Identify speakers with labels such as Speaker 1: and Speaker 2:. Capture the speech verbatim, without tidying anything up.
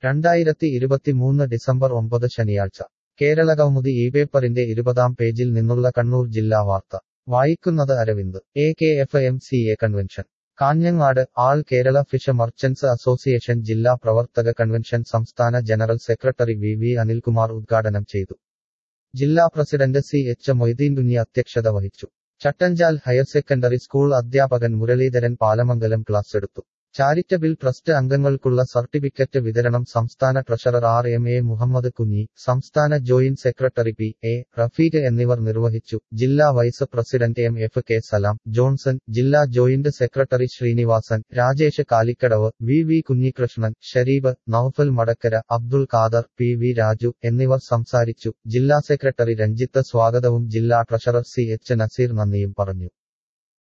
Speaker 1: രണ്ടായിരത്തി ഇരുപത്തിമൂന്ന് ഡിസംബർ ഒമ്പത് ശനിയാഴ്ച കേരളകൗമുദി ഈ പേപ്പറിന്റെ ഇരുപതാം പേജിൽ നിന്നുള്ള കണ്ണൂർ ജില്ലാ വാർത്ത വായിക്കുന്നത് Aravind. A K F M C A convention Kanhangad. All Kerala fish merchants association ജില്ലാ പ്രവർത്തക കൺവെൻഷൻ സംസ്ഥാന general secretary V V Anilkumar ഉദ്ഘാടനം ചെയ്തു. ജില്ലാ പ്രസിഡന്റ് സി എച്ച് മൊയ്തീൻ കുഞ്ഞി അധ്യക്ഷത വഹിച്ചു. ചട്ടഞ്ചാൽ ഹയർ സെക്കൻഡറി സ്കൂൾ അധ്യാപകൻ മുരളീധരൻ പാലമംഗലം ക്ലാസ് എടുത്തു. ചാരിറ്റബിൾ ട്രസ്റ്റ് അംഗങ്ങൾക്കുള്ള സർട്ടിഫിക്കറ്റ് വിതരണം സംസ്ഥാന treasurer R M A Muhammad Kunhi, സംസ്ഥാന joint secretary P A Rafeeq എന്നിവർ നിർവഹിച്ചു. ജില്ലാ vice president M F K Salam, Johnson, ജില്ലാ joint secretary Sreenivasan, Rajesh Kalikkadavu, V V Kunhikrishnan, Shareeb, Noufal Madakkara, Abdul Khader, P V Raju എന്നിവർ സംസാരിച്ചു. ജില്ലാ സെക്രട്ടറി രഞ്ജിത്ത് സ്വാഗതവും ജില്ലാ ട്രഷറർ സി എച്ച് നസീർ നന്ദിയും പറഞ്ഞു.